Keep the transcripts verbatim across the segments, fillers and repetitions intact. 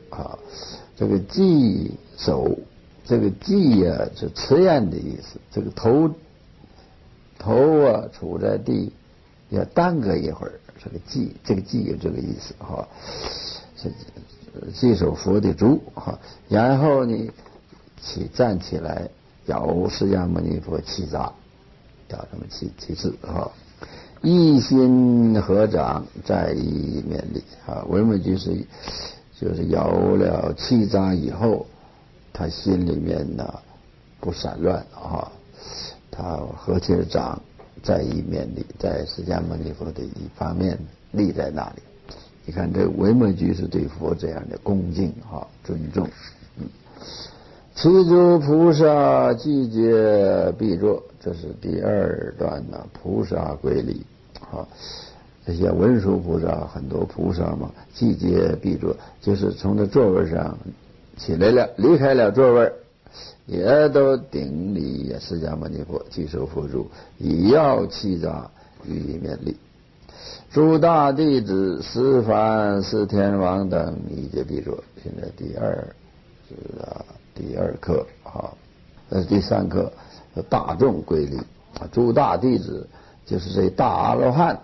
啊。这个髻首，这个髻啊是赤焰的意思，这个头头啊处在地要耽搁一会儿，这个髻，这个髻有这个意思哈，是髻首佛的足哈。然后呢起站起来，摇释迦牟尼佛七匝，要这么七七次哈。一心合掌在一面里啊，维摩居士就是摇了七匝以后，他心里面呢不散乱啊，他合起了掌，在一面里，在释迦牟尼佛的一方面立在那里。你看这维摩居士对佛这样的恭敬啊尊重。嗯，七诸菩萨寂觉必作，这是第二段呢，菩萨归礼啊。这些文殊菩萨很多菩萨嘛，寂觉必作，就是从这座位上起来了，离开了座位，也都顶礼释迦牟尼佛，即受佛住，以要七匝予以面礼。诸大弟子十梵四天王等一皆必作。现在第二是啊第二课啊，那是第三课，大众归礼啊。诸大弟子就是这大阿罗汉。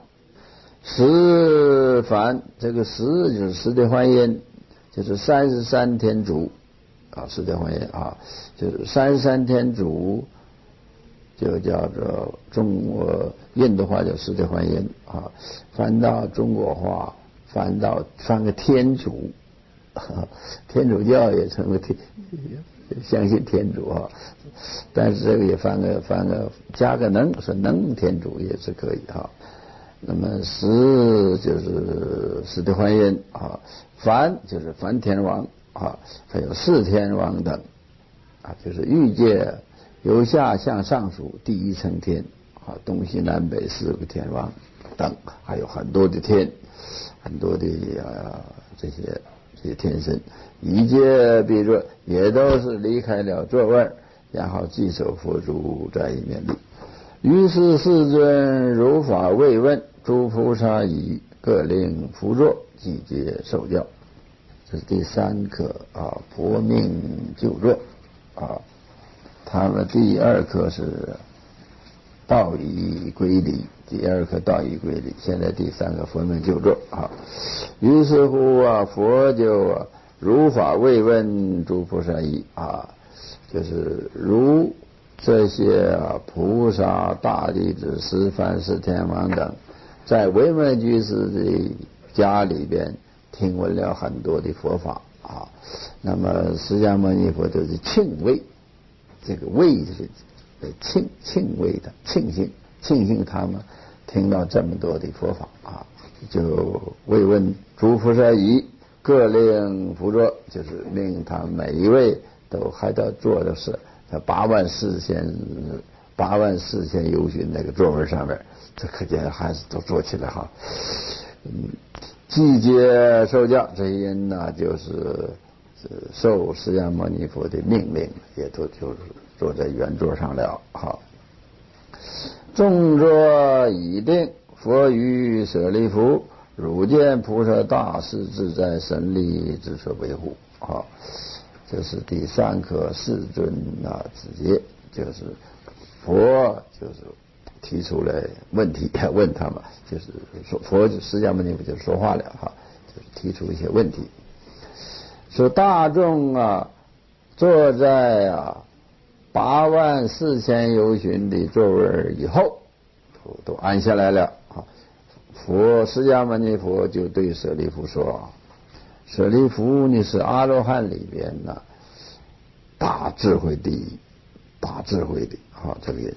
十梵，这个十就是十地观音，就是三十三天主啊，十地观音啊，就是三十三天主，就叫做中国印度话叫十地观音啊，翻到中国话翻到翻个天主，天主教也称为天，相信天主啊，但是这个也翻个翻个加个能，是能天主也是可以啊。那么十就是十地观音啊，梵就是梵天王啊，还有四天王等啊，就是欲界由下向上数第一层天啊，东西南北四个天王等，还有很多的天，很多的啊这些这些天神，一切必作，也都是离开了座位，然后即受佛住在一面礼。于是世尊如法慰问，诸菩萨已各令趺坐，即皆受教。这是第三课啊，佛命就坐啊。他们第二课是道义归礼，第二课道义归礼，现在第三个佛命就坐啊。于是乎啊，佛就啊如法慰问诸菩萨已啊，就是如这些啊菩萨大弟子十梵四天王等，在维摩居士的家里边听闻了很多的佛法啊，那么释迦牟尼佛就是庆慰，这个慰就是庆庆慰的庆幸庆幸他们听到这么多的佛法啊，就慰问诸菩萨已各令趺坐，就是命他每一位都还要做的是八万四千八万四千由旬那个座位上面，这可见还是都坐起来哈。嗯，即皆受教，这些人呢就是受释迦牟尼佛的命令，也都就是坐在圆桌上了。好，众座已定，佛于舍利弗，汝见菩萨大士自在神力之所维护。好，这是第三课世尊啊子节，就是佛就是提出来问题问他们，就是说佛释迦牟尼佛就说话了哈，就是提出一些问题，说大众啊坐在啊八万四千由旬的座位以后，都都安下来了啊。佛释迦牟尼佛就对舍利弗说：“舍利弗，你是阿罗汉里边呢、啊、大智慧第一，大智慧的啊这个人。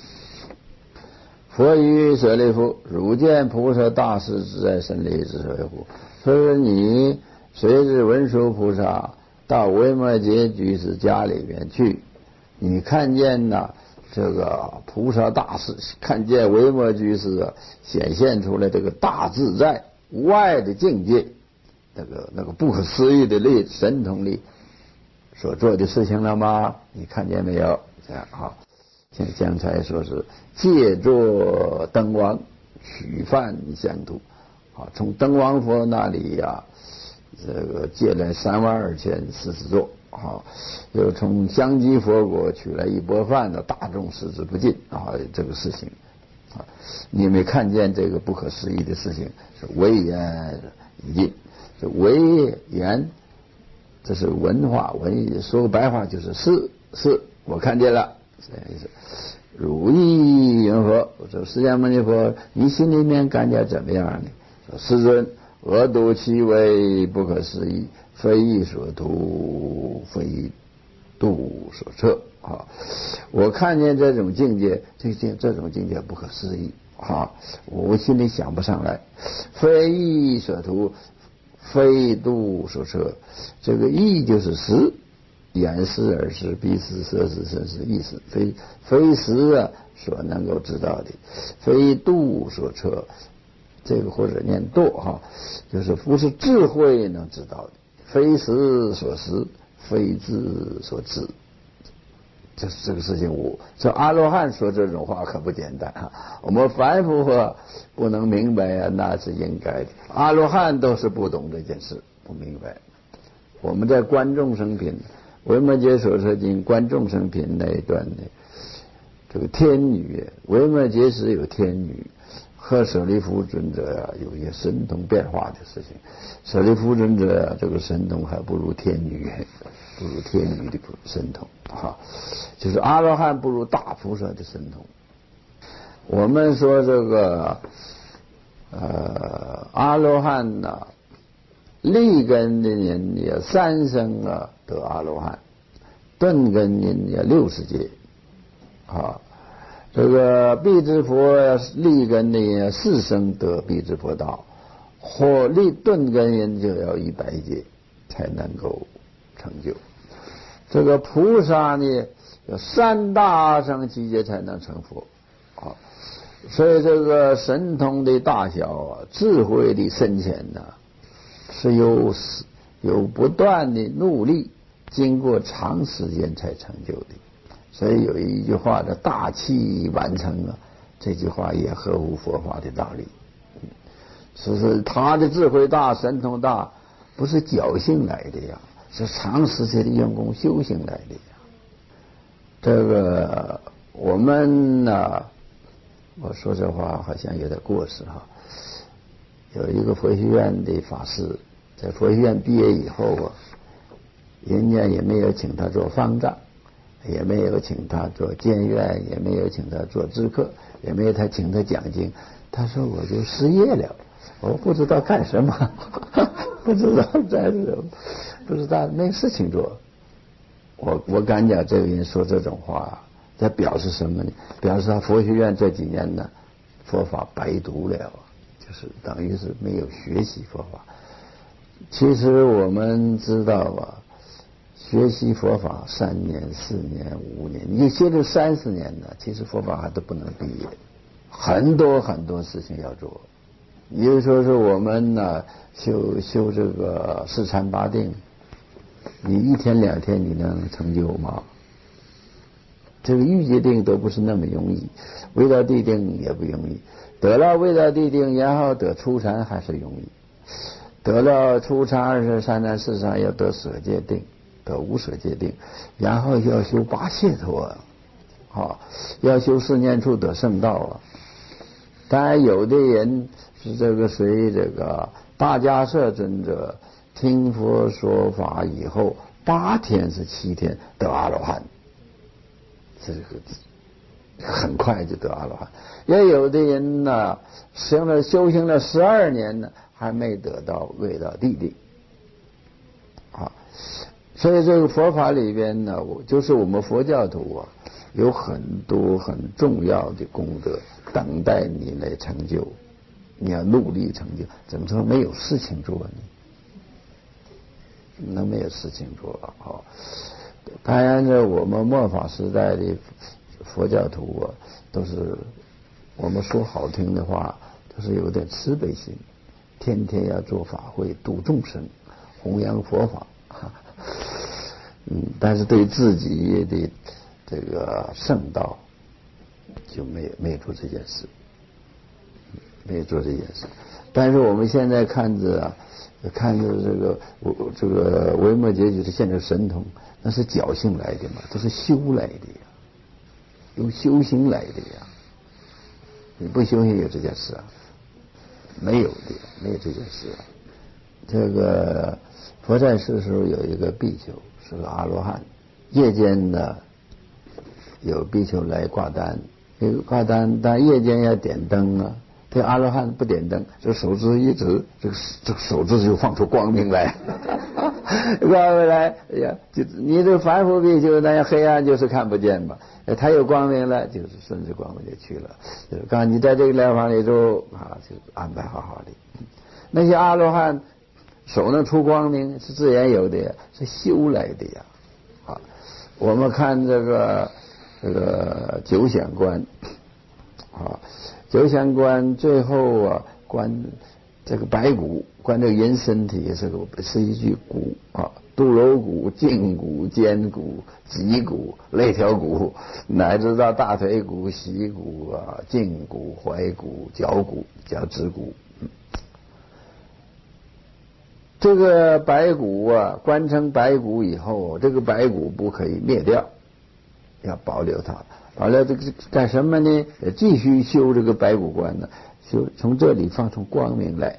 佛于舍利弗，汝见菩萨大士自在神力之所维护。说你随着文殊菩萨到维摩诘居士家里面去，你看见呢这个菩萨大士，看见维摩居士啊显现出来这个大自在无碍的境界，那个那个不可思议的力神通力所做的事情了吗？你看见没有？这样啊，像刚才说是借作灯王，取梵相度啊，从灯王佛那里呀、啊、 这个借来三万二千四十座啊，又从香积佛国取来一钵饭的大众食之不尽啊，这个事情啊，你没看见这个不可思议的事情？是微言已尽，这微言这是文化文艺，说个白话就是是是，我看见了，这样意思。如意云何？我说释迦牟尼佛，你心里面感觉怎么样呢？说世尊，恶毒其为不可思议，非意所图，非度所测啊！我看见这种境界，这这这种境界不可思议啊！我心里想不上来，非意所图，非度所测。这个意就是识，眼识、耳识、鼻识、舌识、身识、意识，非非识啊所能够知道的，非度所测。这个或者念度哈，就是不是智慧能知道的，非识所识，非智所知。就是这个事情我，这阿罗汉说这种话可不简单啊！我们凡夫啊不能明白啊，那是应该的。阿罗汉都是不懂这件事，不明白。我们在观众生品《维摩诘所说经》观众生品那一段呢，这个天女，维摩诘时有天女，和舍利弗尊者啊有一些神通变化的事情。舍利弗尊者啊，这个神通还不如天女，不如天女的神通啊，就是阿罗汉不如大菩萨的神通。我们说这个呃阿罗汉呐、啊，立根的人也三生啊得阿罗汉，顿根人也六十劫啊。这个辟支佛立根的人四生得辟支佛道，或立顿根人就要一百劫才能够成就。这个菩萨呢，有三大生七劫才能成佛啊。所以这个神通的大小啊，智慧的深浅呐、啊，是有有不断的努力，经过长时间才成就的。所以有一句话的大器晚成啊，这句话也合乎佛法的道理。是是他的智慧大，神通大，不是侥幸来的呀，是长时间的用功修行来的呀。这个我们呢、啊，我说这话好像有点过时哈。有一个佛学院的法师，在佛学院毕业以后啊，人家也没有请他做方丈，也没有请他做监院，也没有请他做知客，也没有他请他讲经。他说我就失业了，我不知道干什么，不知道干什么，不知道没事情做。我我敢讲，这个人说这种话，这表示什么呢？表示他佛学院这几年呢，佛法白读了，就是等于是没有学习佛法。其实我们知道啊，学习佛法三年、四年、五年，你学了三十年呢，其实佛法还都不能毕业，很多很多事情要做。也就是说是我们呢修修这个四禅八定，你一天两天你能成就吗？这个欲界定都不是那么容易，未到地定也不容易，得了未到地定，然后得初禅还是容易，得了初禅、二十三禅、四禅，要得舍戒定，得无舍戒定，然后要修八解脱啊，要修四念处得圣道啊。当然有的人是这个随这个大迦叶尊者听佛说法以后，八天是七天得阿罗汉，这个很快就得阿罗汉。也有的人呢，行了修行了十二年呢，还没得到未到地定啊。所以这个佛法里边呢，我就是我们佛教徒啊，有很多很重要的功德等待你来成就，你要努力成就。怎么说没有事情做呢？能没有事情做啊？当然呢，我们末法时代的佛教徒啊，都是我们说好听的话，都是有点慈悲心，天天要做法会度众生，弘扬佛法。嗯，但是对自己的这个圣道就没有没有做这件事，没有做这件事。 但是我们现在看着啊，看着这个这个维摩诘就是现在神通，那是侥幸来的嘛，都是修来的呀，由修行来的呀。你不修行有这件事啊？没有的，没有这件事啊。这个佛在世的时候有一个比丘是个阿罗汉，夜间呢有比丘来挂单，这个挂单但夜间要点灯啊，这阿罗汉不点灯，这手指一指，这个这个手指就放出光明来，光明来，哎呀，就你这凡夫比丘那样黑暗就是看不见嘛，他有光明了，就是顺着光明就去了。就是刚你在这个疗房里头啊，就安排好好的。那些阿罗汉手能出光明是自然有的呀，是修来的呀。啊，我们看这个这个九显观啊，九显观最后啊观这个白骨，观这个人身体是个是一具骨啊，肚肉骨、胫骨、肩骨、脊骨、肋条骨，乃至到大腿骨、膝骨啊、胫骨、踝骨、脚骨、脚趾骨。这个白骨啊，观成白骨以后，这个白骨不可以灭掉，要保留它。保留这个干什么呢？继续修这个白骨观呢，修从这里放出光明来。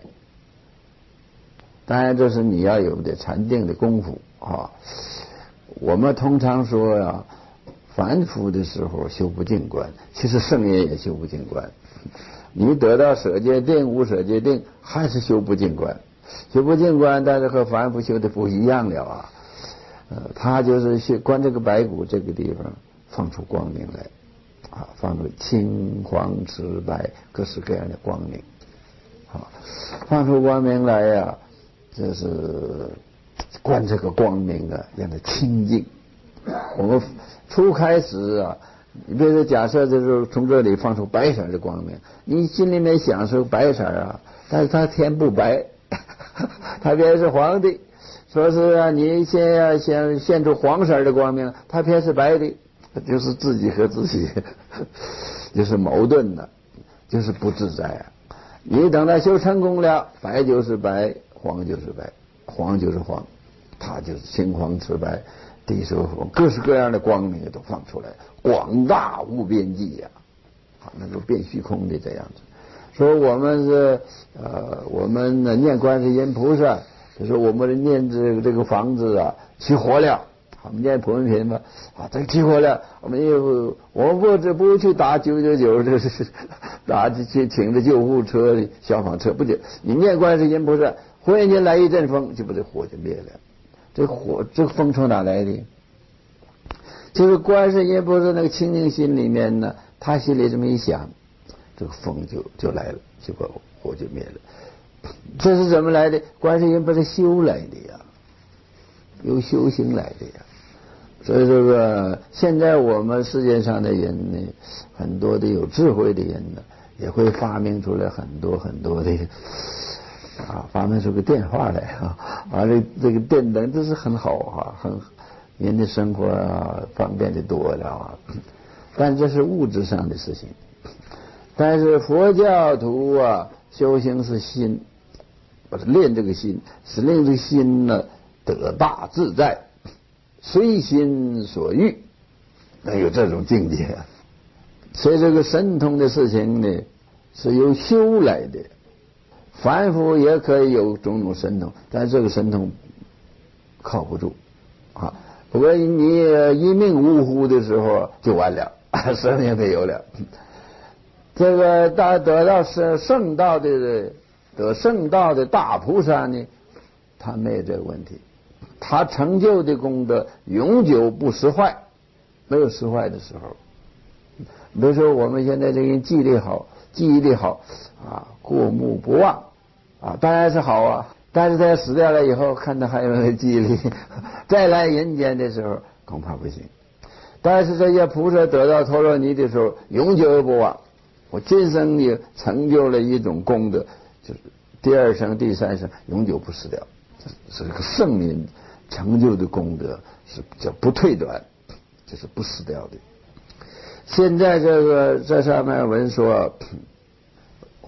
当然，这是你要有点禅定的功夫啊。我们通常说呀、啊，凡夫的时候修不净观，其实圣人也修不净观。你得到舍戒定、无舍戒定，还是修不净观。修不净观，但是和凡夫修的不一样了啊。呃，他就是修观这个白骨这个地方，放出光明来，啊，放出青黄赤白各式各样的光明，啊，放出光明来呀、啊，这是观这个光明啊，让它清净。我们初开始啊，你比如说假设就是从这里放出白色的光明，你心里面想是白色啊，但是它天不白，它偏是黄的。说是啊，你先要先现出黄色的光明，它偏是白的，就是自己和自己就是矛盾的，就是不自在啊。你等他修成功了，白就是白，黄就是白，黄就是黄，它就是青黄赤白地水火，各式各样的光明都放出来，广大无边际呀、啊，啊，能够变虚空的这样子。说我们是呃，我们念观世音菩萨，就是我们念这个这个房子啊起火了，我们念普门品嘛，啊，这起火了，我们又我们不不不去打九九九，这是打去请着救护车、消防车，不就你念观世音菩萨，忽然间来一阵风，就把这火就灭了。这火这个风从哪来的？就是观世音菩萨那个清净心里面呢，他心里这么一想，这个风就就来了，就把火就灭了。这是怎么来的？观世音不是修来的呀，由修行来的呀。所以这个现在我们世界上的人呢，很多的有智慧的人呢，也会发明出来很多很多的啊，发明出个电话来啊，啊，这这个电灯这是很好啊，很人的生活啊方便的多了啊。但这是物质上的事情。但是佛教徒啊，修行是心，不是练这个心，是令这个心呢得大自在，随心所欲，能有这种境界。所以这个神通的事情呢，是由修来的。凡夫也可以有种种神通，但这个神通靠不住啊。不过你一命呜呼的时候就完了，生命没有了。这个大得到圣圣道的得圣道的大菩萨呢，他没有这个问题，他成就的功德永久不失坏，没有失坏的时候。比如说我们现在这个人记忆力好，记忆力好啊，过目不忘啊，当然是好啊。但是他死掉了以后，看他还有没有记忆力，再来人间的时候恐怕不行。但是这些菩萨得到陀罗尼的时候，永久不忘。我今生也成就了一种功德，就是第二生、第三生永久不死掉，是个圣人成就的功德，是叫不退转，就是不死掉的。现在这个这上面文说，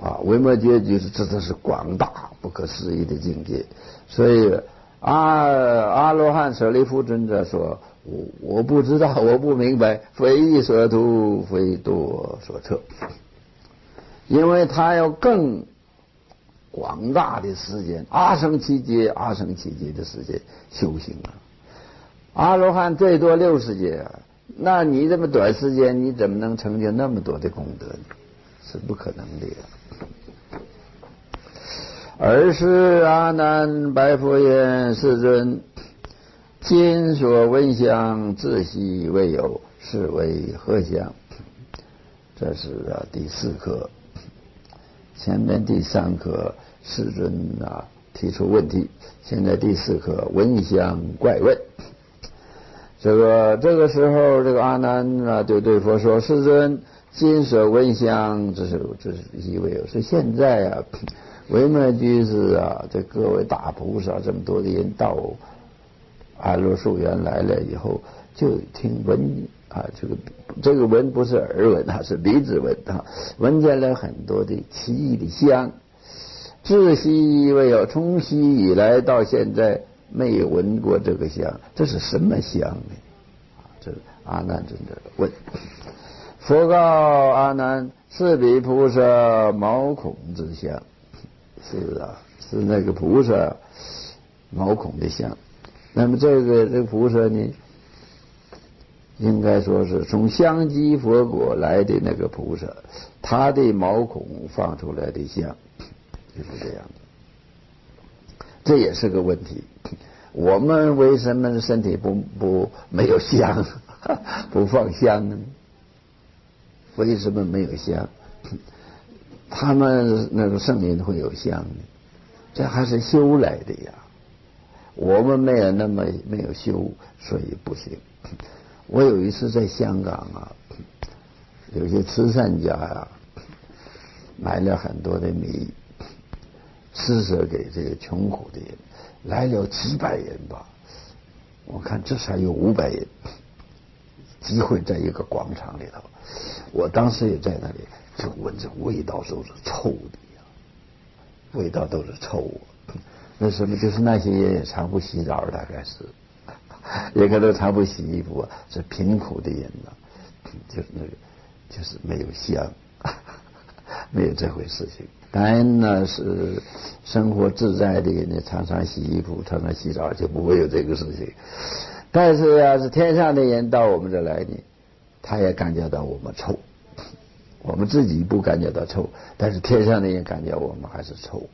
啊，维摩诘就是这都是广大不可思议的境界。所以阿阿罗汉舍利弗尊者说，我我不知道，我不明白，非意所图，非度所测。因为他要更广大的时间，阿僧祇劫阿僧祇劫的时间修行啊。阿罗汉最多六十劫啊，那你这么短时间，你怎么能成就那么多的功德呢？是不可能的呀。尔时阿难白佛言：世尊，今所闻香，自昔未有，是为何香？这是啊第四课。前面第三课世尊啊提出问题，现在第四课闻香怪问。这个这个时候，这个阿难啊就对佛说：世尊，今所闻香，这是这是以为有。所以现在啊，维摩居士啊，这各位大菩萨这么多的人到阿罗树园来了以后，就听闻啊，这个这个闻不是耳闻啊，是鼻子闻啊，闻见了很多的奇异的香。自昔未有，从昔以来到现在没有闻过这个香，这是什么香呢？啊，这是阿难尊者问。佛告阿难：是彼菩萨毛孔之香。是啊，是那个菩萨毛孔的香。那么这个这个菩萨呢，应该说是从香积佛果来的那个菩萨，他的毛孔放出来的香，就是这样的。这也是个问题。我们为什么身体不不没有香，不放香呢？为什么没有香？他们那个圣人会有香呢？这还是修来的呀。我们没有那么没有修，所以不行。我有一次在香港啊，有些慈善家呀、啊，买了很多的米，施舍给这个穷苦的人，来了几百人吧。我看这才有五百人，集会在一个广场里头。我当时也在那里，就闻着味道都是臭的呀，味道都是臭啊。那什么，就是那些人也常不洗澡，大概是，也可能常不洗衣服啊，是贫苦的人呐、啊，就是那个，就是没有香，没有这回事情。当然呢，是生活自在的人呢，常常洗衣服，常常洗澡，就不会有这个事情。但是要是天上的人到我们这来呢，他也感觉到我们臭，我们自己不感觉到臭，但是天上的人感觉我们还是臭。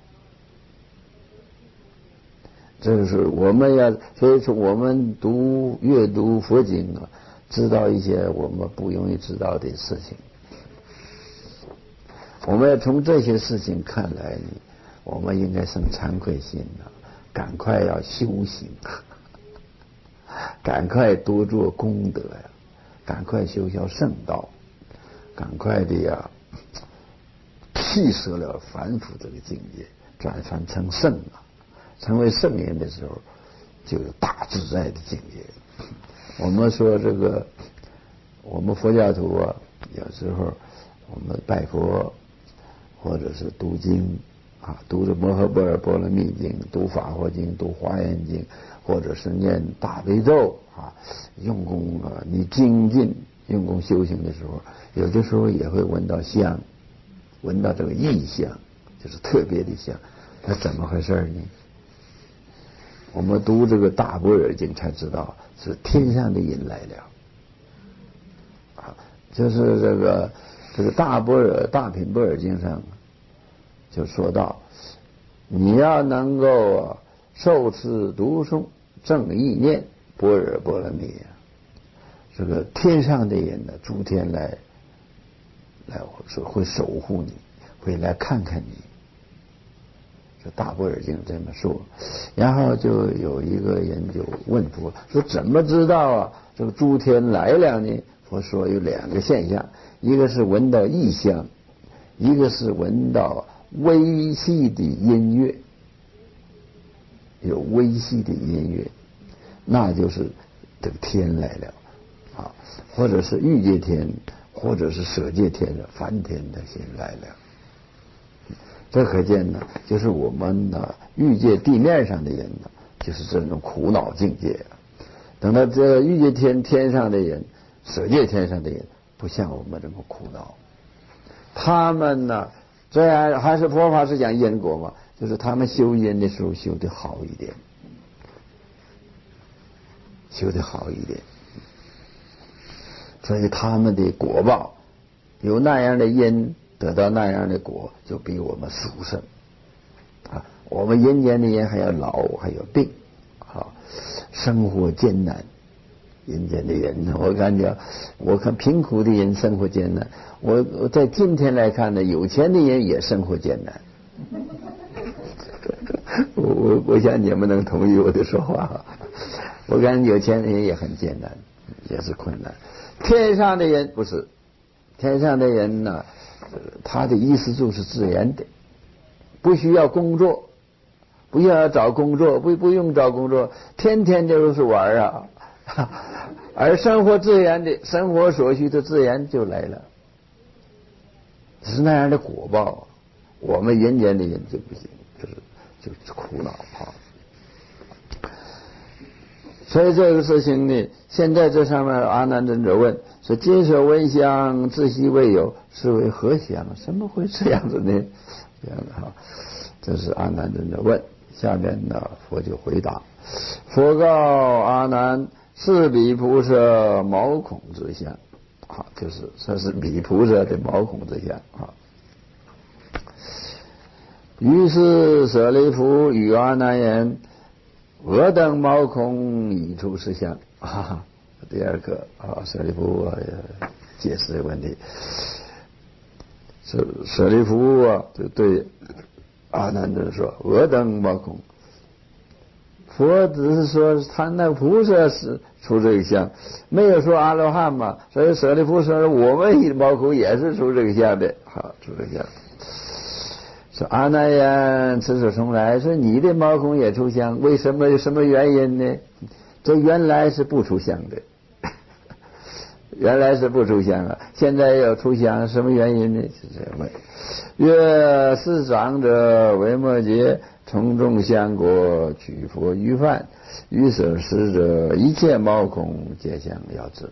这就是我们要，所以说我们读阅读佛经啊，知道一些我们不容易知道的事情。我们要从这些事情看来呢，我们应该生惭愧心啊，赶快要修行，赶快多做功德呀，赶快修修圣道，赶快的呀，弃舍了凡夫这个境界，转凡成圣啊。成为圣人的时候，就有大自在的境界。我们说这个，我们佛教徒啊，有时候我们拜佛，或者是读经啊，读着摩诃般若波罗蜜经，读法华经，读华严经，或者是念大悲咒啊，用功啊，你精进用功修行的时候，有的时候也会闻到香，闻到这个异香，就是特别的香。那怎么回事呢？我们读这个大般若经才知道，是天上的人来了啊！就是这个这个大般若大品般若经上就说到，你要能够受持读诵正意念般若波罗蜜啊，这个天上的人呢，诸天来来说会守护你，会来看看你。这大般若经这么说，然后就有一个人就问佛说：“怎么知道啊？这个诸天来了呢？”佛说有两个现象，一个是闻到异香，一个是闻到微细的音乐。有微细的音乐，那就是这个天来了啊，或者是欲界天，或者是舍界天的梵天的心来了。 这可见呢，就是我们呢欲界地面上的人呢，就是这种苦恼境界。等到这欲界天天上的人，舍界天上的人，不像我们这么苦恼。他们呢，这样还是佛法是讲因果嘛，就是他们修因的时候修得好一点，修得好一点，所以他们的果报有那样的因，得到那样的果，就比我们殊胜啊。我们人间的人还有老，还有病，啊，生活艰难。人间的人呢，我感觉，我看贫苦的人生活艰难，我我在今天来看呢，有钱的人也生活艰难。我我我想你们能同意我的说话。我感觉有钱的人也很艰难，也是困难。天上的人不是，天上的人呢，他的衣食住是自然的，不需要工作，不要找工作，不不用找工作，天天就是玩啊。而生活自然的生活所需的自然就来了，是那样的果报。我们人间的人就不行，就是就是苦恼啊。所以这个事情呢，现在这上面阿难尊者问说：“今所闻香，自昔未有，是为何香？什么会这样子呢？”这样的哈，这是阿难尊者问。下面呢，佛就回答：“佛告阿难。”是彼菩萨毛孔之相，啊，就是这是彼菩萨的毛孔之相啊。于是舍利弗与阿难言：“我等毛孔已出是相。”啊，第二个啊，舍利弗啊解释这个问题。舍舍利弗啊，就对阿难尊说：“我等毛孔。”佛只是说他那菩萨是出这个相，没有说阿罗汉嘛，所以舍利弗说我们毛孔也是出这个相的，好，出这个相。说阿难言：“此所从来，说你的毛孔也出相，为什么？什么原因呢？这原来是不出相的，原来是不出相啊，现在要出相，什么原因呢？是这样问。曰：是长者为末劫。从众相果，取佛于饭，于舍施者，一切毛孔皆相要知。”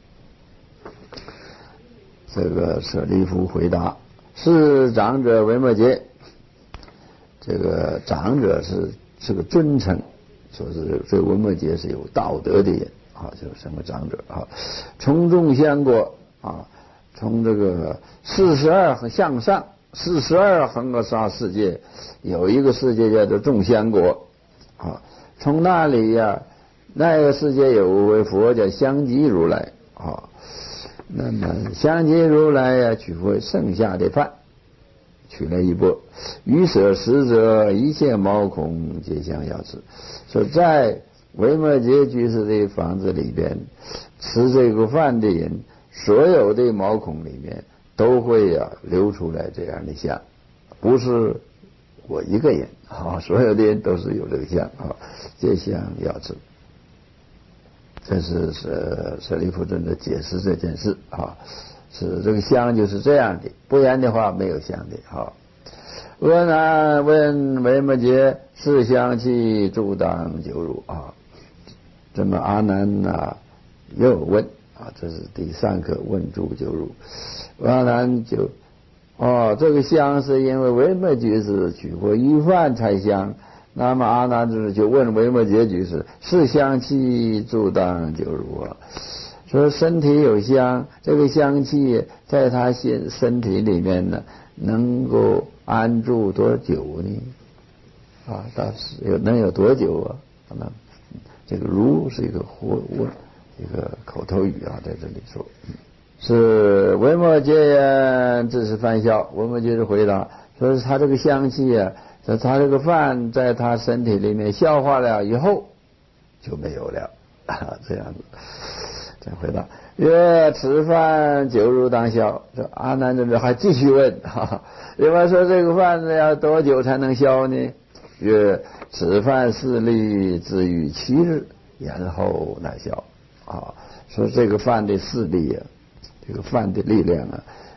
这个舍利弗回答：“是长者为末劫。”这个长者是是个尊称，说是这个文末劫是有道德的人啊，就是什么长者啊？从众相果啊，从这个四十二和向上。四十二恒河沙世界有一个世界叫做众香国啊，从那里呀、啊，那个世界有位佛叫香积如来啊，那么香积如来呀、啊，取回剩下的饭，取了一钵，于舍施者，一切毛孔皆相要知。说在维摩诘居士的房子里边吃这个饭的人，所有的毛孔里面都会呀、啊、流出来这样的相，不是我一个人啊，所有的人都是有这个相啊，这相要知。这是舍舍利弗尊者解释这件事啊，是这个相就是这样的，不然的话没有相的啊。阿难问维摩诘：是香气诸当久辱啊？这么阿难啊又问啊，这是第三个问诸久辱。阿难就哦，这个香是因为维摩诘是取过一饭才香，那么阿难就是就问维摩诘居士：是香气诸当久辱啊？说身体有香，这个香气在他身身体里面呢，能够安住多久呢？啊，但是有能有多久啊？那这个如是一个活问，一个口头语啊，在这里说。是维摩诘言，这是犯笑。维摩诘是回答说，是他这个香气啊，他这个饭在他身体里面消化了以后就没有了啊，这样子。再回答：曰此饭久辱当消。这阿难尊者还继续问，哈哈，另外说这个饭要多久才能消呢？曰此饭势力至于七日，然后乃消。啊，说这个饭的势力啊，这个饭的力量啊，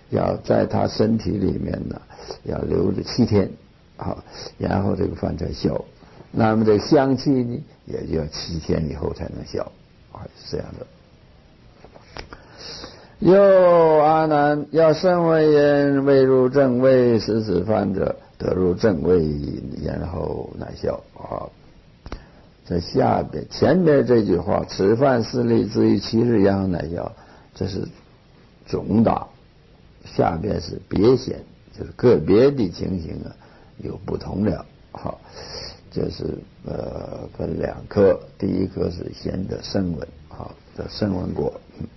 要在他身体里面呢，要留着七天，啊，然后这个饭才消。那么这个香气呢，也就要七天以后才能消，啊，是这样的。又阿难，要身为人，未入正位，食此饭者，得入正位，然后乃消。啊，在下边前边这句话，此饭四粒，至于七日，然后乃消，这是总打。下边是别显，就是个别的情形啊有不同了。好，这是呃分两科，第一科是先得声闻，好的声闻果。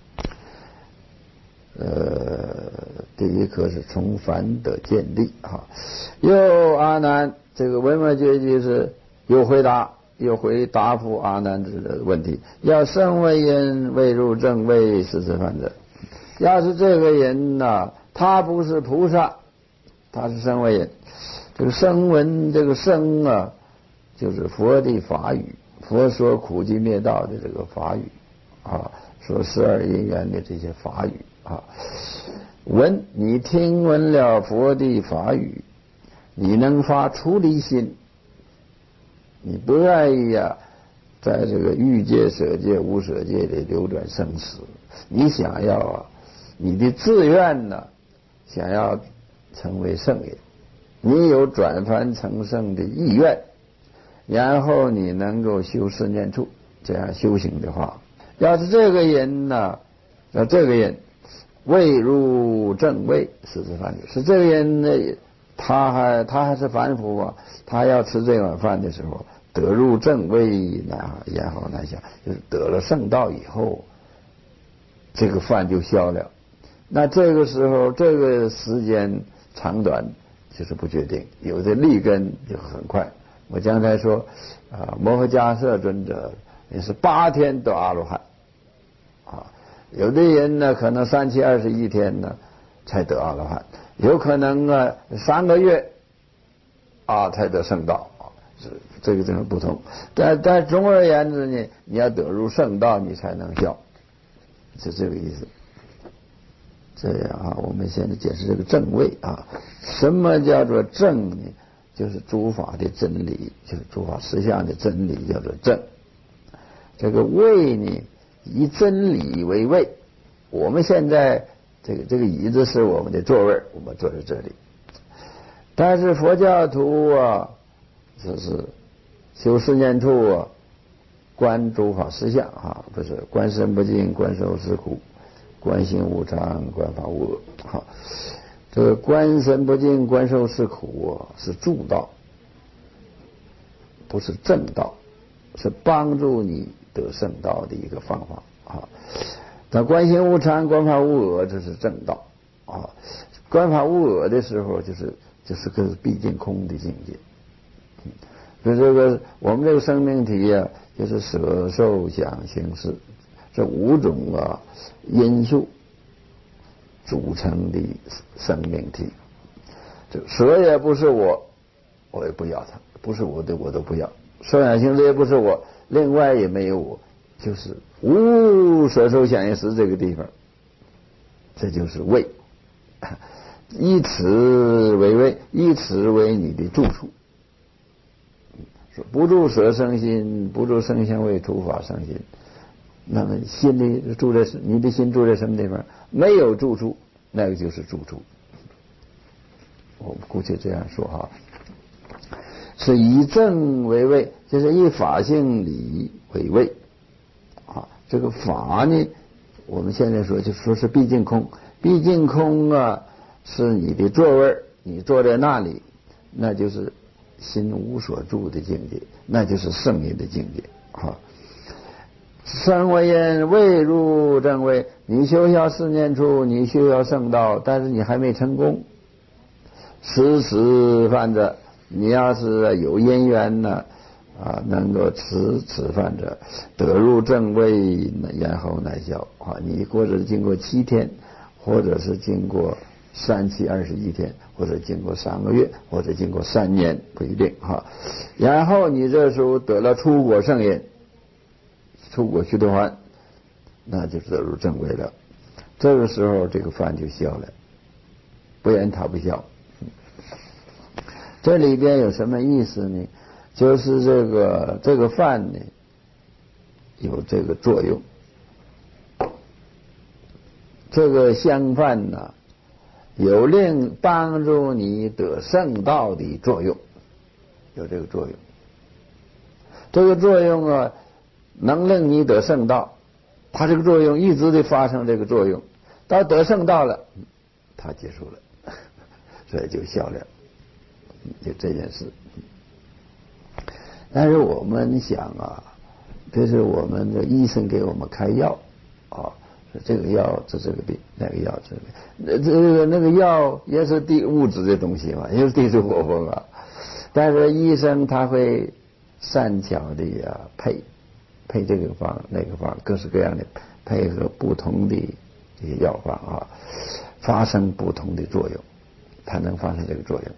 呃，第一课是从凡得见地哈。又阿难，这个文殊觉句是又回答，又回答复阿难之的问题。要声闻人，未入正位，食此饭者。要是这个人呢、啊，他不是菩萨，他是声闻人。这个声闻，这个声啊，就是佛的法语，佛说苦集灭道的这个法语啊，说十二因缘的这些法语。啊，闻你听闻了佛的法语，你能发出离心，你不愿意呀、啊，在这个欲界、舍界、无舍界里流转生死，你想要啊，你的自愿呢，想要成为圣人，你有转凡成圣的意愿，然后你能够修四念处，这样修行的话，要是这个人呢，要这个人。未入正位，食此饭者，是这个人呢，他还他还是凡夫啊，他要吃这碗饭的时候，得入正位，那然后那想就是得了圣道以后，这个饭就消了。那这个时候，这个时间长短就是不决定，有的立根就很快。我刚才说啊，摩诃迦叶尊者也是八天得阿罗汉啊。有的人呢，可能三七二十一天呢才得阿罗汉，有可能啊三个月啊才得圣道啊，是这个这个不同。但但总而言之呢，你要得入圣道，你才能效，是这个意思。这样啊，我们现在解释这个正位啊，什么叫做正呢？就是诸法的真理，就是诸法实相的真理，叫做正。这个位呢？以真理为位，我们现在这个这个椅子是我们的座位，我们坐在这里。但是佛教徒啊，就是修四念处啊，观诸法实相啊，不是观身不净，观受是苦，观心无常，观法无我。好，这个观身不净，观受是苦啊，是助道，不是正道，是帮助你得圣道的一个方法啊。那观心无常，观法无我，这是正道啊。观法无我的时候，就是就是个毕竟空的境界。嗯，所以这个我们这个生命体啊，就是舍受想行识这五种啊因素组成的生命体。这舍也不是我，我也不要它，不是我的我都不要。受想行识也不是我，另外也没有我，就是无舍受想行识这个地方，这就是位。以此为位，以此为你的住处。说不住舍生心，不住生相位，诸法生心。那么心里住在你的心住在什么地方？没有住处，那个就是住处。我们姑且这样说哈。是以正为位，就是以法性理为位啊。这个法呢，我们现在说就说是毕竟空，毕竟空啊，是你的座位，你坐在那里，那就是心无所住的境界，那就是圣人的境界啊。声闻人未入正位，你修下四念处，你修下圣道，但是你还没成功，食此饭者。你要是有因缘呢，啊，能够持此饭者，得入正位，然后乃消啊。你或者经过七天，或者是经过三七二十一天，或者经过三个月，或者经过三年，不一定哈。然后你这时候得了出果圣人，出果须陀洹，那就得入正位了。这个时候这个饭就消了不言他不孝。这里边有什么意思呢？就是这个这个饭呢有这个作用，这个香饭呢有令帮助你得圣道的作用，有这个作用。这个作用啊能令你得圣道，它这个作用一直的发生，这个作用到得圣道了它结束了，所以就效了，就这件事。但是我们想啊，这是我们的医生给我们开药啊，这个药治这个病，那个药治这个病，这个那个药也是地物质的东西嘛，也是地水火风啊。但是医生他会善巧的呀配配这个方那个方，各式各样的配合不同的这些药方啊，发生不同的作用，它能发生这个作用。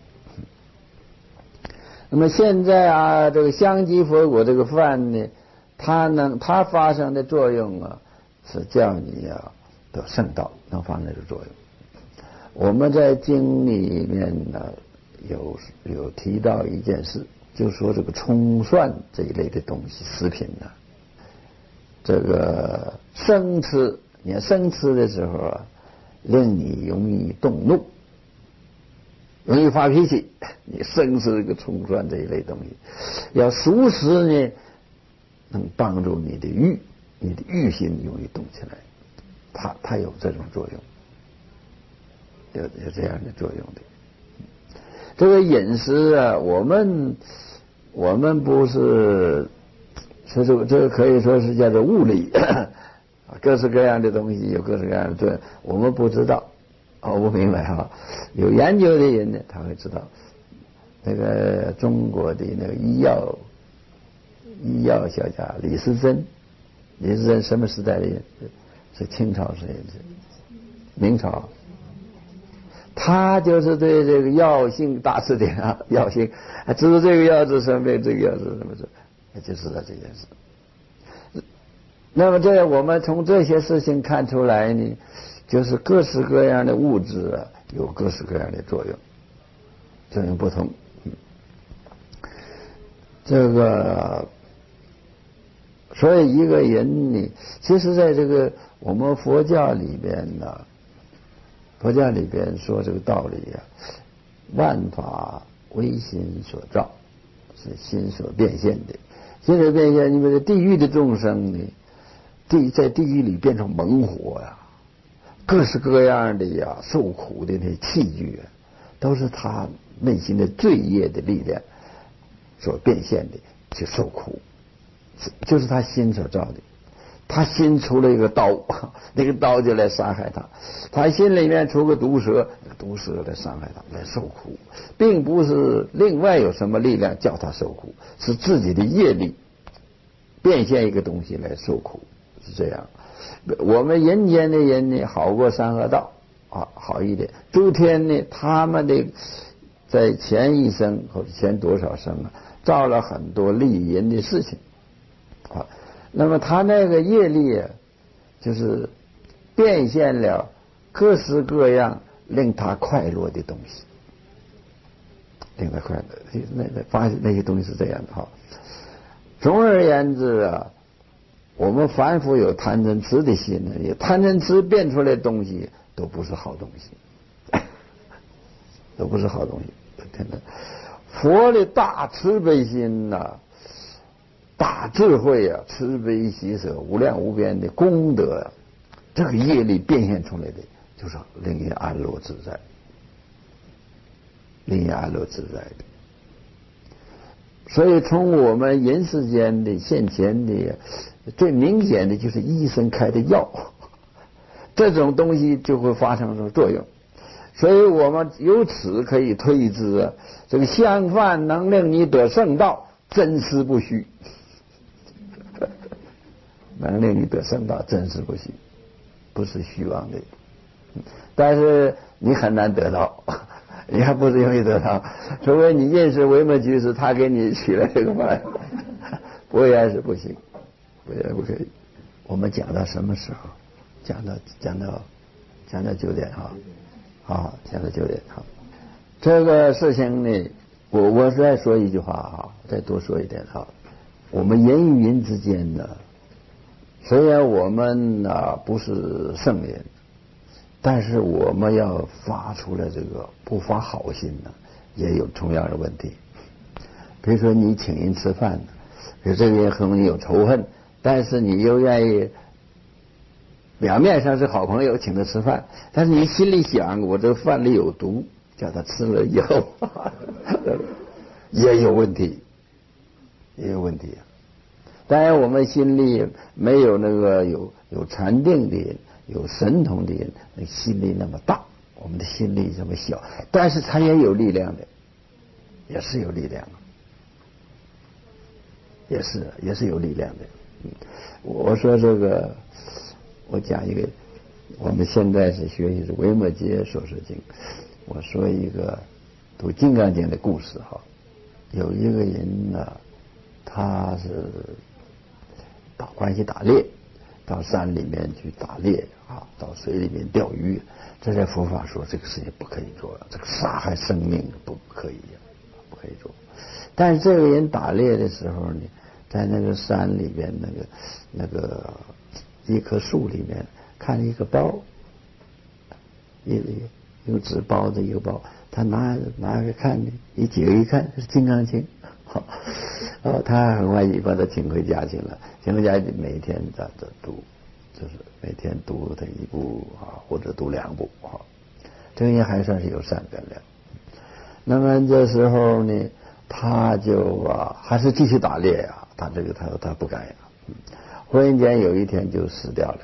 那么现在啊，这个香积佛果这个饭呢，它能它发生的作用啊，是叫你啊得圣道，能发生这个作用。我们在经里面呢有有提到一件事，就是说这个葱蒜这一类的东西食品呢，这个生吃，你看生吃的时候啊，令你容易动怒，容易发脾气。你生吃这个葱蒜这一类东西，要熟食呢，能帮助你的欲，你的欲心容易动起来，它它有这种作用，有有这样的作用的。这个饮食啊，我们我们不是，这个这个可以说是叫做物理，各式各样的东西有各式各样的作用，我们不知道。哦，我明白哈，有研究的人呢，他会知道。那个中国的那个医药医药小家李时珍，李时珍什么时代的人？是清朝时人，明朝。他就是对这个药性大词典啊，药性，知道这个药治什么病，这个药治什么病，就知道这件事。那么这我们从这些事情看出来呢，就是各式各样的物质啊，有各式各样的作用，作用不同。嗯、这个，所以一个人呢，其实在这个我们佛教里边呢，佛教里边说这个道理啊，万法唯心所造，是心所变现的。心所变现，因为地狱的众生呢，地在地狱里变成猛火呀、啊，各式各样的呀，受苦的那器具啊，都是他内心的罪业的力量所变现的，去受苦，就是他心所造的。他心出了一个刀，那个刀就来伤害他；他心里面出个毒蛇，那个毒蛇来伤害他，来受苦，并不是另外有什么力量叫他受苦，是自己的业力变现一个东西来受苦，是这样。我们人间的人呢，好过山河道啊，好一点。诸天呢，他们的在前一生或者前多少生啊，造了很多利人的事情啊。那么他那个业力啊，就是变现了各式各样令他快乐的东西，令他快乐。那那发现那些东西是这样的哈。总而言之啊，我们凡夫有贪嗔痴的心呢，有贪嗔痴变出来的东西都不是好东西，都不是好东西。真的，佛的大慈悲心呐、啊。大智慧啊，慈悲喜舍，无量无边的功德啊，这个业力变现出来的，就是令人安乐自在，令人安乐自在的。所以从我们人世间的现前的最明显的就是医生开的药，这种东西就会发生出作用。所以我们由此可以推知啊，这个香饭能令你得圣道，真实不虚。能令你得圣道，真实不虚，不是虚妄的。但是你很难得到，你还不是容易得到，除非你认识维摩居士，他给你取了这个饭，不然是不行，不然不可以。我们讲到什么时候？讲到讲到讲到九点哈。 啊，现在九点好。这个事情呢，我我再说一句话哈，再多说一点哈。我们人与人之间呢，虽然我们呢不是圣人，但是我们要发出来这个不发好心呢，也有同样的问题。比如说你请人吃饭，比如这个人和你有仇恨，但是你又愿意表面上是好朋友请他吃饭，但是你心里想我这饭里有毒，叫他吃了以后也有问题，也有问题啊。当然我们心里没有那个有有禅定的人，有神通的人，那心力那么大，我们的心力这么小，但是他也有力量的，也是有力量的，也是也是有力量的。嗯，我说这个，我讲一个，我们现在是学习是维摩诘说说经，我说一个读金刚经的故事哈。有一个人呢，他是打关系打猎，到山里面去打猎啊，到水里面钓鱼，这在佛法说这个事情不可以做，这个杀害生命不可以，不可以做。但是这个人打猎的时候呢，在那个山里边那个那个一棵树里面看了一个包，一用纸包的一个包，他拿拿开看呢，一解一看是《金刚经》，好，哦，他很快就把它请回家去了，请回家每天在这读，就是每天读他一部啊，或者读两部啊，这个人还算是有善根的。那么这时候呢，他就啊还是继续打猎呀，他这个他他不干呀，忽然间有一天就死掉了，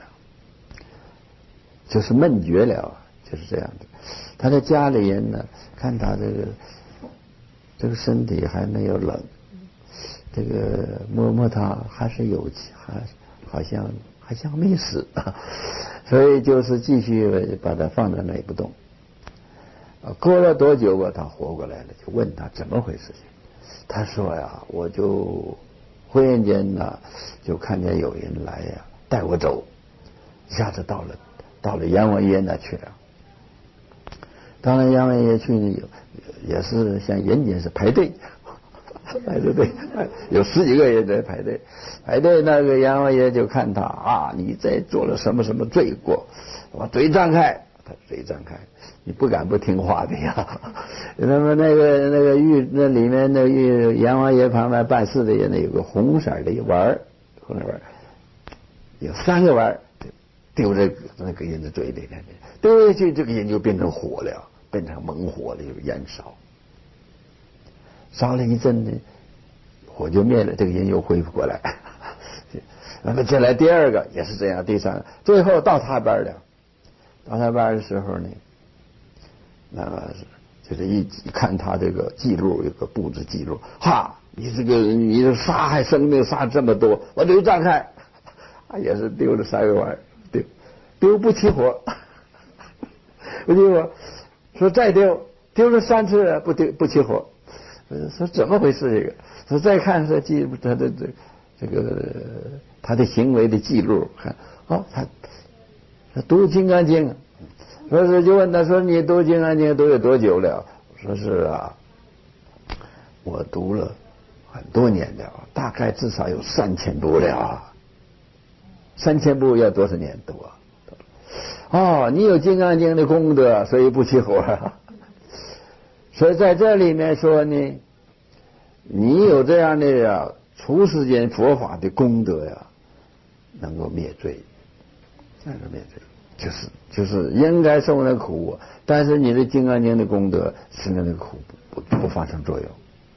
就是闷绝了，就是这样的。他的家里人呢，看他这个这个身体还没有冷，这个摸摸他还是有气，还好像还像没死，所以就是继续把他放在那里不动。过了多久吧，他活过来了，就问他怎么回事情。他说呀，我就忽然间呢，就看见有人来呀，带我走，一下子到了到了阎王爷那去了。到了阎王爷去呢，有也是像人间是排队，排着队，有十几个人在排队，排队那个阎王爷就看他啊，你在做了什么什么罪过，把嘴张开，他嘴张开。你不敢不听话的呀。那么那个那个狱那里面那狱阎王爷旁边办事的人呢，有个红色的丸，红色丸有三个丸丢在那个人的嘴里面，丢下去这个人就变成火了，变成猛火了，有燃烧，烧了一阵呢，火就灭了，这个人又恢复过来。那么再来第二个也是这样，第三个，最后到他班了，到他班的时候呢。那么就是一看他这个记录，有个簿子记录，哈，你这个你这杀害生命杀这么多，我就张开，也是丢了三个碗，丢丢不起火，不起火，说再丢，丢了三次不丢不起火，说怎么回事这个？说再看这记录他的这这个他的行为的记录，看哦，他他读《金刚经》。说是就问他说你读《金刚经》读有多久了？说是啊，我读了很多年了，大概至少有三千部了。三千部要多少年读啊？哦，你有《金刚经》的功德，所以不起火啊。所以在这里面说呢，你有这样的呀，出世间佛法的功德呀，能够灭罪，能够灭罪。就是就是应该受那苦，但是你的《金刚经》的功德使那个苦不不不发生作用，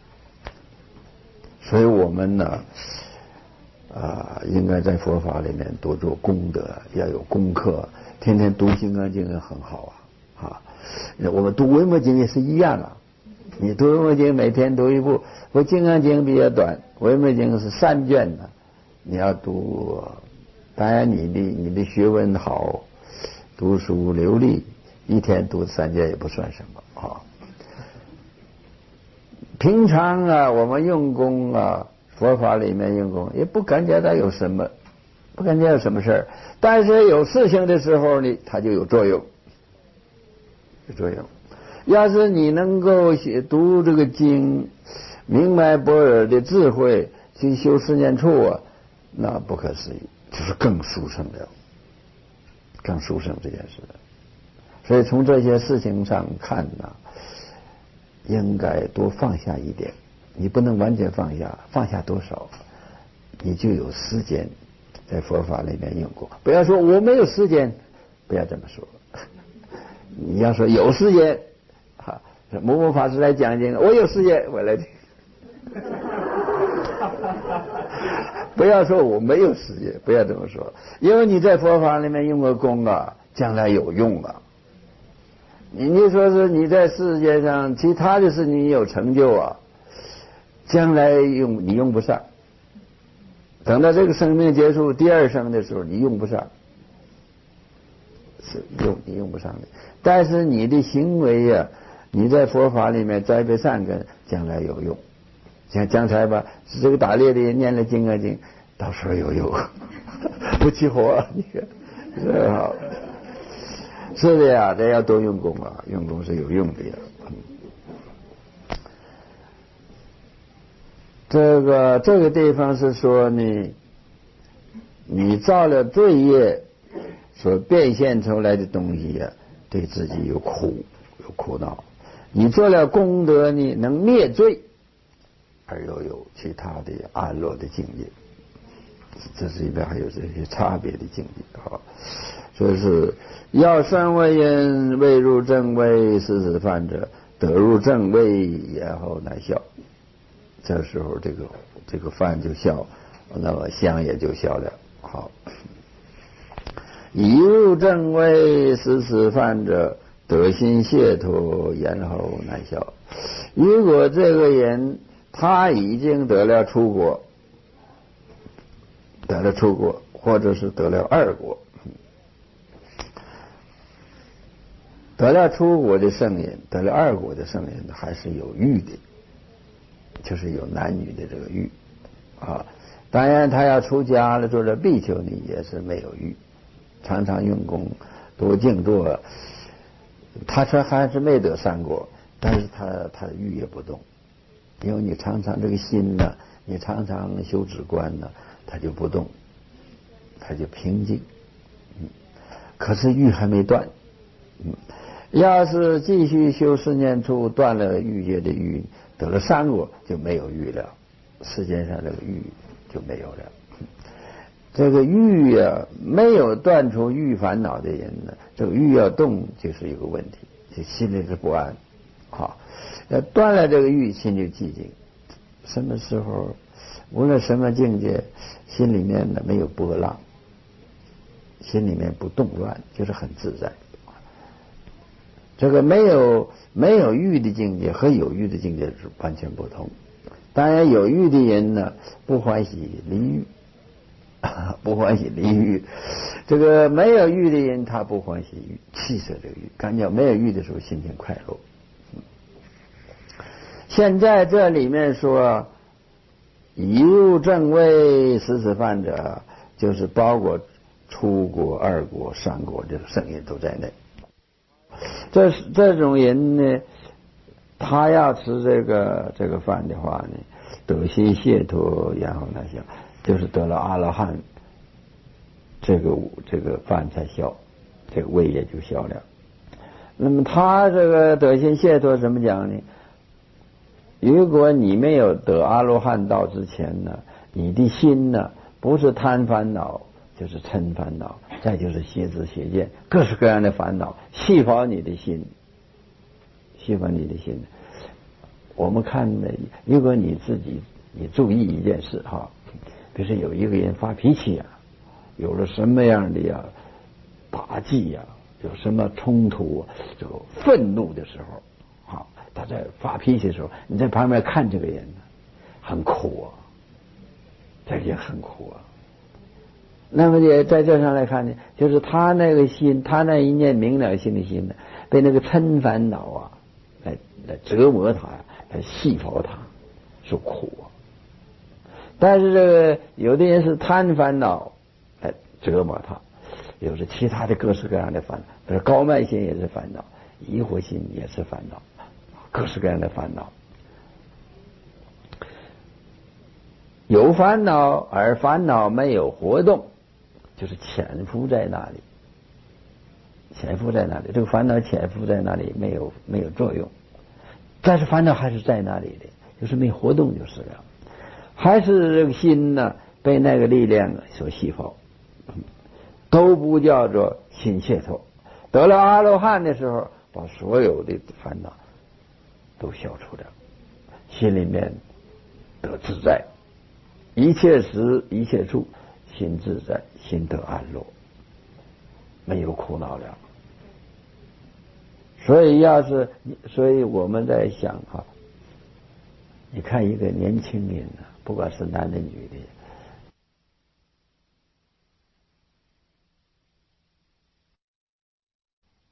所以我们呢啊、呃，应该在佛法里面多做功德，要有功课，天天读《金刚经》很好啊啊！我们读《维摩经》也是一样啊，你读《维摩经》每天读一部，我《金刚经》比较短，《维摩经》是三卷的，你要读，当然你的你的学问好。读书流利，一天读三卷也不算什么啊。平常啊，我们用功啊，佛法里面用功，也不感觉到有什么，不感觉有什么事儿。但是有事情的时候呢，它就有作用。 作用。要是你能够写读这个经，明白般若的智慧，去修十念处啊，那不可思议，就是更殊胜了，更殊胜这件事。所以从这些事情上看呢，应该多放下一点。你不能完全放下，放下多少，你就有时间在佛法里面用过。不要说我没有时间，不要这么说。你要说有时间，哈，某某法师来讲经，我有时间我来听。不要说我没有时间，不要这么说，因为你在佛法里面用过功啊，将来有用啊。你你说是你在世界上其他的事你有成就啊，将来用你用不上，等到这个生命结束第二生的时候你用不上，是用你用不上的。但是你的行为呀、啊，你在佛法里面栽培善根，将来有用。像刚才吧，是这个打猎的人念了经啊经，到时候有用，不起火、啊，你看，是好。是的呀，这要多用功啊，用功是有用的呀。这个这个地方是说呢，你造了罪业所变现出来的东西呀、啊，对自己有苦有苦恼；你做了功德呢，能灭罪，而又有其他的安乐的境界。这是里边还有这些差别的境界啊。所以是要善为因，未入正位，时时犯者，得入正位，然后乃消。这时候这个这个饭就消，那么香也就消了。好，一入正位，时时犯者，得心解脱，然后乃消。如果这个人他已经得了出国，得了出国，或者是得了二国，得了出国的圣人，得了二国的圣人还是有欲的，就是有男女的这个欲啊。当然他要出家了，做了比丘尼也是没有欲，常常用功多静坐，他说还是没得三国，但是他他的欲也不动，因为你常常这个心呢，你常常修止观呢，他就不动，他就平静。嗯，可是欲还没断。嗯，要是继续修十念处，断了欲界的欲，得了三果就没有欲了，世间上这个欲就没有了。这个欲啊，没有断除欲烦恼的人呢，这个欲要动就是一个问题，就心里是不安。好，要断了这个欲，心就寂静。什么时候，无论什么境界，心里面呢没有波浪，心里面不动乱，就是很自在。这个没有没有欲的境界和有欲的境界是完全不同。当然有欲的人呢，不欢喜离欲，不欢喜离欲。这个没有欲的人，他不欢喜欲，弃舍这个欲。感觉没有欲的时候，心情快乐。现在这里面说，一入正位，时时犯者，就是包括出国、二国、三国这个圣人都在内。这这种人呢，他要吃这个这个饭的话呢，得心解脱，然后那些就是得了阿罗汉，这个这个饭才消，这个胃也就消了。那么他这个得心解脱怎么讲呢？如果你没有得阿罗汉道之前呢，你的心呢不是贪烦恼，就是嗔烦恼，再就是邪知邪见，各式各样的烦恼细跑你的心，细跑你的心。我们看呢，如果你自己你注意一件事哈，比如说有一个人发脾气啊，有了什么样的呀打击呀，有什么冲突，这个愤怒的时候，好，他在发脾气的时候，你在旁边看这个人呢，很苦啊，这也很苦啊。那么也在这上来看呢，就是他那个心，他那一念明了心的心呢，被那个嗔烦恼啊，来来折磨他，来细刨他，受苦啊。但是这个有的人是贪烦恼来折磨他，有时其他的各式各样的烦恼，比如高慢心也是烦恼， 疑惑心也是烦恼，各式各样的烦恼。有烦恼而烦恼没有活动，就是潜伏在那里，潜伏在那里，这个烦恼潜伏在那里，没有没有作用，但是烦恼还是在那里的，就是没活动就是了，还是这个心呢被那个力量所吸跑，都不叫做心解脱。得了阿罗汉的时候，把所有的烦恼都消除了，心里面得自在，一切时一切处心自在，心得安乐，没有苦恼了。所以要是所以我们在想啊，你看一个年轻人啊，不管是男的女的，